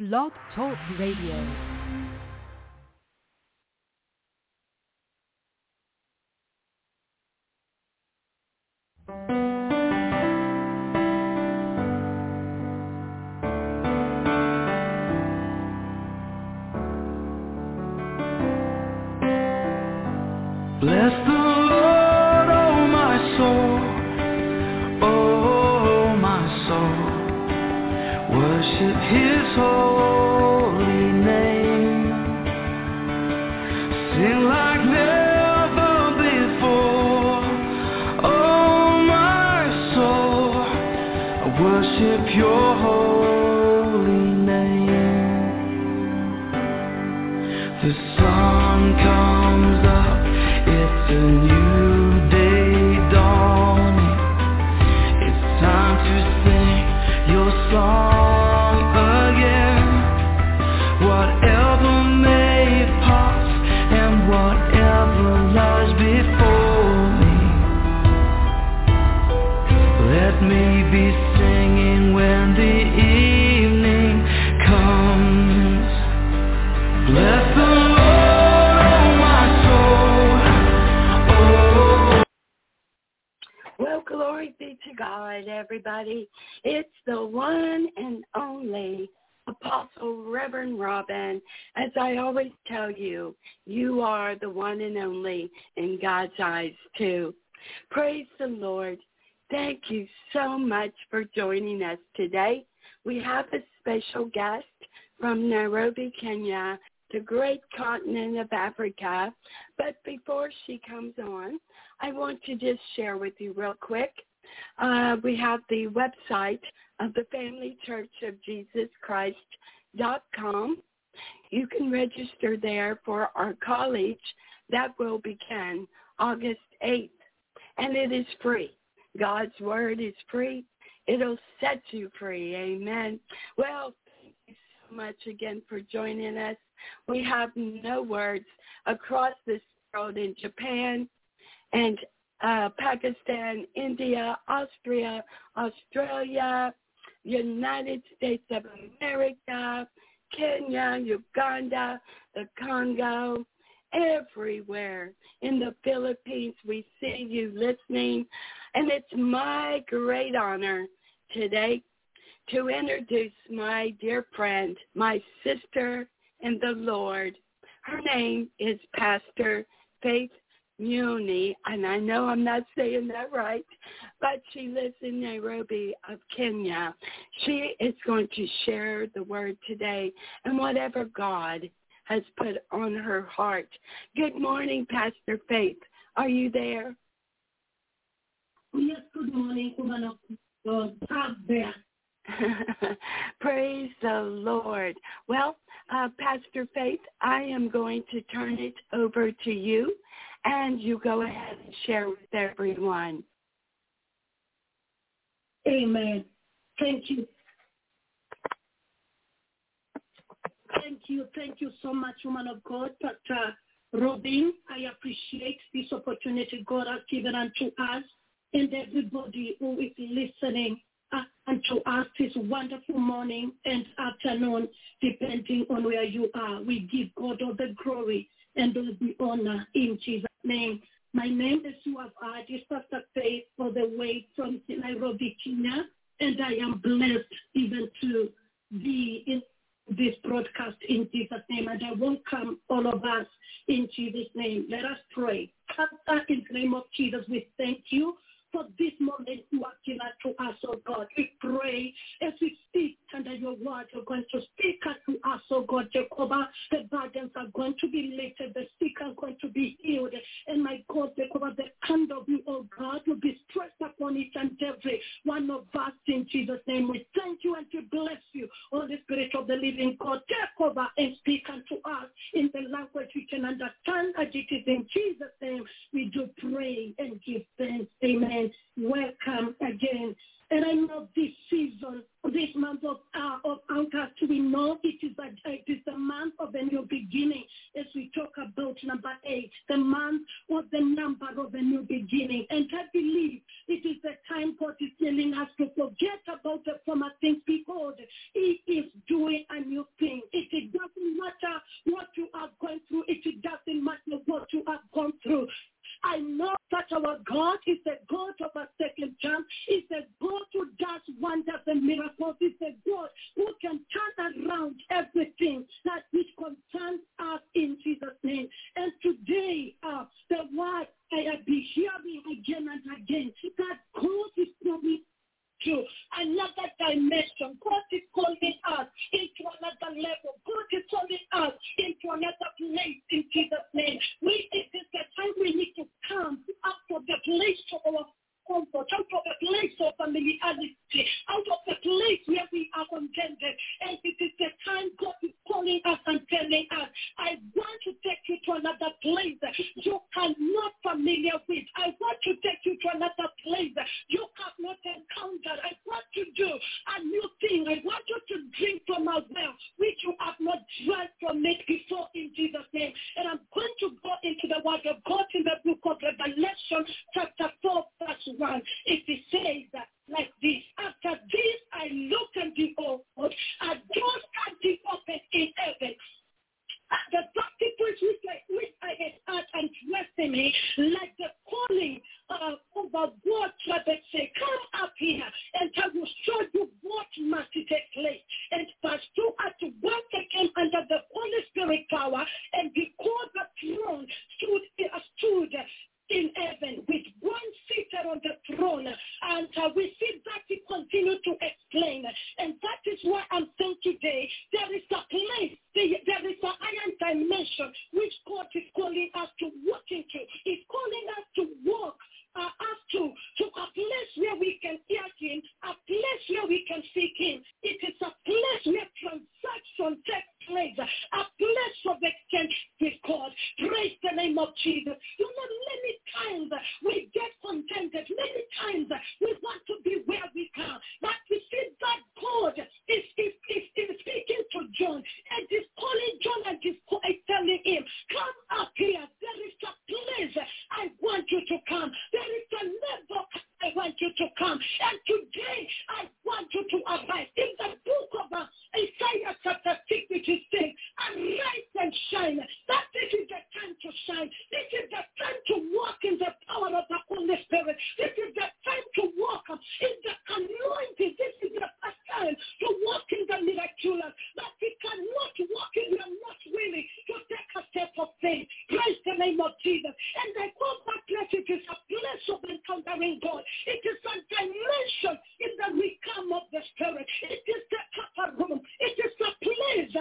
Blog Talk Radio. Bless the Lord, oh my soul, oh my soul. Worship His holy name. Sing like never before, oh my soul. I worship Your holy name. The sun comes up. It's a new day dawning. It's time to sing Your song again. Whatever may pass and whatever lies before me, let me be singing when the evening comes. Bless the Glory be to God, everybody. It's the one and only Apostle Reverend Robin. As I always tell you, you are the one and only in God's eyes, too. Praise the Lord. Thank you so much for joining us today. We have a special guest from Nairobi, Kenya, the great continent of Africa. But before she comes on, I want to just share with you real quick. We have the website of the Family Church of Jesus Christ.com. You can register there for our college that will begin August 8th, and it is free. God's word is free. It'll set you free. Amen. Well, thank you so much again for joining us. We have no words across this world in Japan and Pakistan, India, Austria, Australia, United States of America, Kenya, Uganda, the Congo, everywhere. In the Philippines, we see you listening. And it's my great honor today to introduce my dear friend, my sister in the Lord. Her name is Pastor Faith Muni, and I know I'm not saying that right, but she lives in Nairobi of Kenya. She is going to share the word today and whatever God has put on her heart. Good morning, Pastor Faith. Are you there? Yes, good morning, woman of God. I'm there. Praise the Lord. Well, Pastor Faith, I am going to turn it over to you, and you go ahead and share with everyone. Amen. Thank you. Thank you so much, woman of God, Pastor Robin. I appreciate this opportunity God has given unto us and everybody who is listening unto us this wonderful morning and afternoon, depending on where you are. We give God all the glory and all the honor in Jesus' name. My name, as you have heard, is Pastor Faith for the way from Nairobi, Kenya, and I am blessed even to be in this broadcast in Jesus' name, and I welcome all of us in Jesus' name. Let us pray. Father, in the name of Jesus, we thank you for this moment you are given to us, oh God. We pray as we speak under your word, you're going to speak to us, oh God, Jehovah. The burdens are going to be lifted, the sick are going to be healed, and my God, Jehovah, the hand of you, oh God, will be stretched upon each and every one of us in Jesus' name. We thank you and we bless you, Holy Spirit of the living God. Take over and speak unto us in the language we can understand, as it is in Jesus' name. We do pray and give thanks. Amen. Welcome again. And I know this season, this month of August, we know it is the month of a new beginning. As we talk about number 8, the month of the number of a new beginning. And I believe it is the time God is telling us to forget about the former things. Behold, He is doing a new around everything that which concerns us in Jesus' name. And today, the word I have been hearing again and again, that God is coming to another dimension. God is calling us into another level. God is calling us into another place in Jesus' name. It is the time we need to come out of the place of our comfort, out of the place of familiarity, out of the place where we are contented. And it is the time God is calling us and telling us, I want to take you to another place you are not familiar with. I want to take you to another place you have not encountered. I want to do a new thing. I want you to drink from a well which you have not drank from it before in Jesus' name. And I'm going to go into the word of God in the book of Revelation chapter 4 verse 1. It says that like this, after this I looked and behold, a door standing open in heaven. The particles which I had heard and dressed in me, like the calling of a God trumpet say, come up here and I will show you what must take place. And verse 2, at once I came under the Holy Spirit power, and behold, the throne stood in heaven with one seated on the throne. And we see that he continued to explain. And that is why I'm saying today, there is a place, there is an iron dimension which God is calling us to walk into. He's calling us to walk to a place where we can hear him, a place where we can seek him. It is a place where transaction takes place, a place of exchange with God. Praise the name of Jesus. You know, many times we get contented. Many times we want to be where we can. But we see that God is speaking to John and is calling John and is telling him, come up here. There is a place I want you to come. There is a level I want you to come. And today I want you to abide. In the book of Isaiah chapter 6, which is saying, arise and shine. That this is the time to shine. This is the time to walk in the power of the Holy Spirit. This is the time to walk in the anointing. This is the time to walk in the miraculous. That we cannot walk in, we are not willing to take a step of faith. Praise the name of Jesus. And I call that place, it is a place of encountering God. It is a dimension in the realm of the Spirit. It is the upper room. It is the place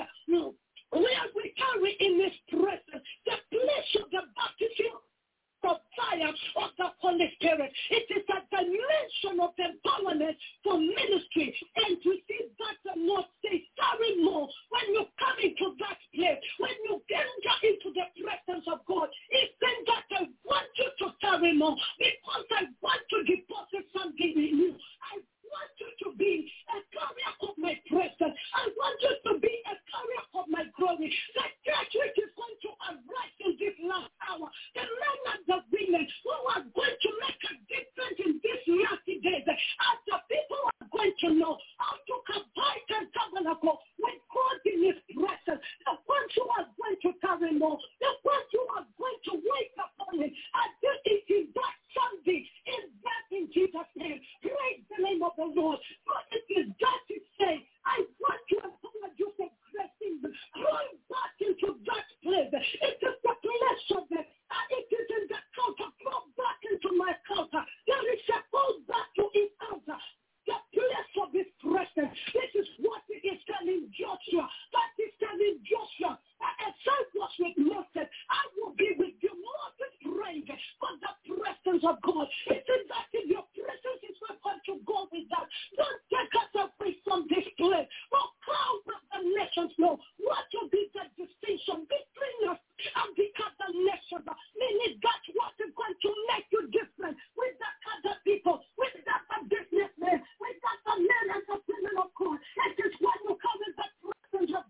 where we carry in His presence, the place of the baptism of fire of the Holy Spirit. It is a dimension of empowerment for ministry. And we see that the Lord says, carry more. When you come into that place, when you enter into the presence of God, He said that I want you to carry more because I want to deposit something in you. I want you to be a carrier of my presence. I want you to be a carrier of my glory. The church which is going to arise in this last hour, the men and the women who are going to make a difference in these last days, as the people are going to know how to abide and tabernacle with God in His presence, the ones who are going to carry more, the ones who are going to wake up on it, and this is that Sunday, is that in Jesus' name. Praise the name of the Lord. But it is that to say, I want to empower you for blessings. Run back into that place. It is the place of it. It is in the counter. Go back into my counter. There is a go back to his counter. The place of His presence. This is what He is telling Joshua. That is telling Joshua. As I was with Moses, I will be with you. Moses prayed for the presence of God. It is that in your presence is not going to go with that. Don't take us away from this place. For how will the nations know what will be the distinction between us and the other nations? Meaning that what is going to make you different with the other people, with the businessmen, with the men and the women of God. It is when you come in the presence of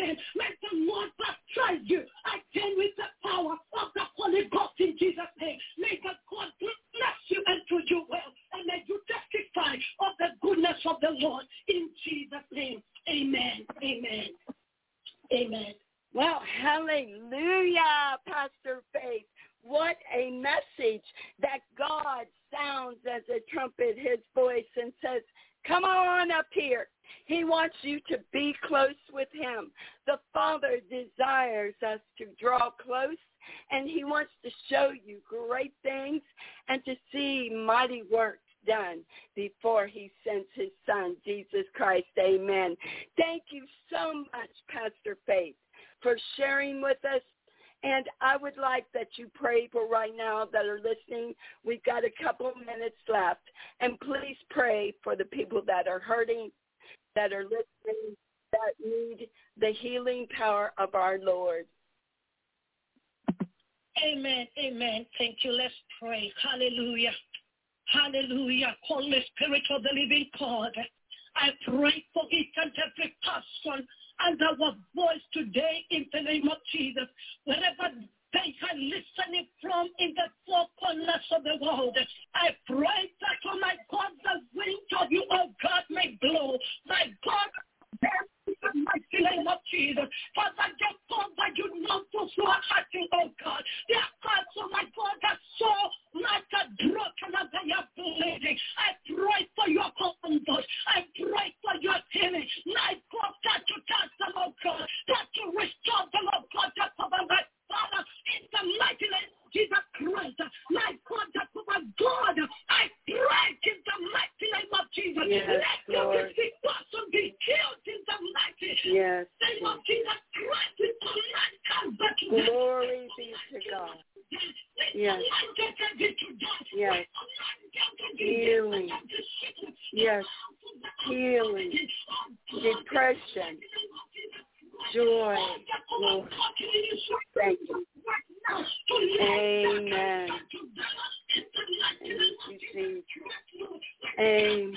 name. Let the Lord baptize you again with the power of the Holy Ghost in Jesus' name. May the God bless you and do you well. And may you testify of the goodness of the Lord in Jesus' name. Amen. Amen. Amen. Well, hallelujah, Pastor Faith. What a message that God sounds as a trumpet, his voice, and says, come on up here. He wants you to be close with him. The Father desires us to draw close, and he wants to show you great things and to see mighty works done before he sends his son, Jesus Christ. Amen. Thank you so much, Pastor Faith, for sharing with us. And I would like that you pray for right now that are listening. We've got a couple of minutes left. And please pray for the people that are hurting, that are listening, that need the healing power of our Lord. Amen. Amen. Thank you. Let's pray. Hallelujah. Hallelujah. Holy Spirit of the living God, I pray for each and every person and our voice today in the name of Jesus. Wherever they are listening from in the four corners of the world, I pray that, oh my God, the wind of you, oh God, may blow. My God, in the mighty name of Jesus. Father, just God, that you know those who are hurting, oh God. Their hearts, oh my God, are so like a broken and they are bleeding. I pray for your comfort. I pray for your healing. My God, that you touch them, oh God. That you restore them, oh God, that Father, in the mighty name of Jesus Christ. My God, that Father God, I pray in the mighty name of Jesus. Yes, let every sick person be killed in the mighty name of Jesus Christ. Glory be to God. Yes. Yes. Healing. Yes. Healing. Depression. Joy. Lord. Thank you. Amen. Thank you, Jesus. Amen.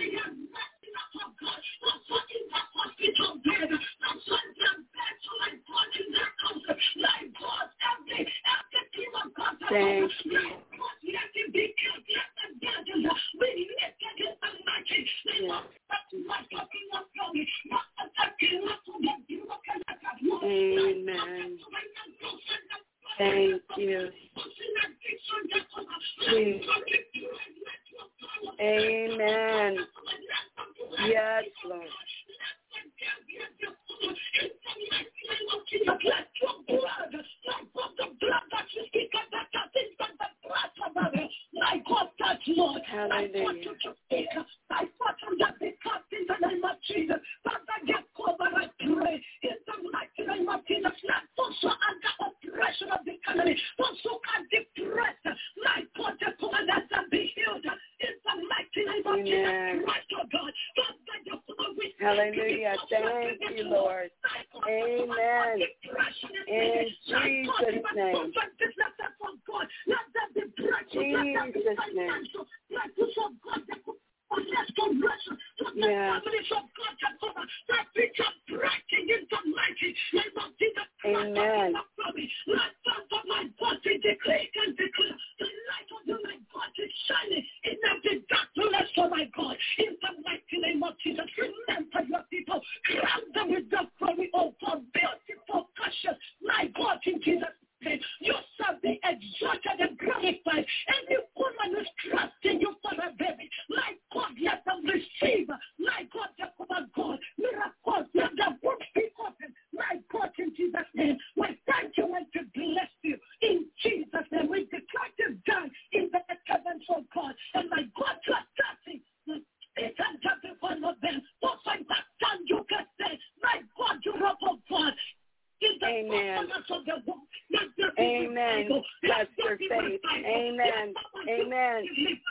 Thank you. Amen. Thank you. Amen. Yes, Lord. Hallelujah. Amen. Hallelujah. Thank you, Lord. Amen. In Jesus' name. Jesus' name. Yeah. Amen. You shall be exalted and glorified. Any woman who's trusting you for a baby, my God, let them receive. My God, Jehovah God, miracles, let them both be open. My God, in Jesus' name, we thank you and to bless you. In Jesus' name, we declare it done in the heavens of God. And my God, you are touching each and every one of them. So by that time you can say, my God, you are of God. Amen. Amen. Pastor Faith. Amen. Amen.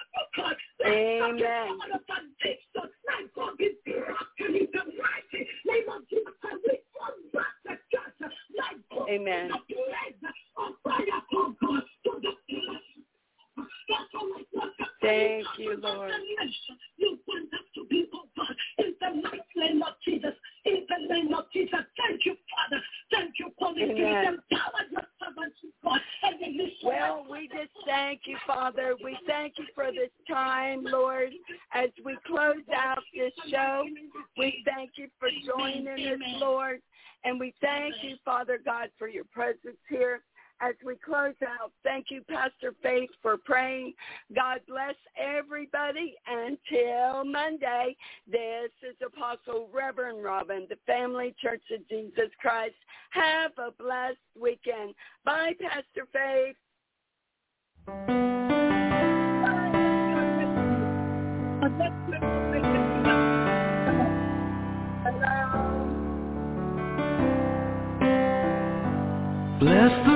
Amen. Amen. Thank you, Lord. In the mighty name of Jesus. In the name of Jesus. Thank you, Father. Amen. Well, we just thank you, Father. We thank you for this time, Lord. As we close out this show, we thank you for joining us, Lord. And we thank you, Father God, for your presence here. As we close out, thank you, Pastor Faith, for praying. God bless everybody. Until Monday, this is Apostle Reverend Robin, the Family Church of Jesus Christ. Have a blessed weekend. Bye, Pastor Faith. Bless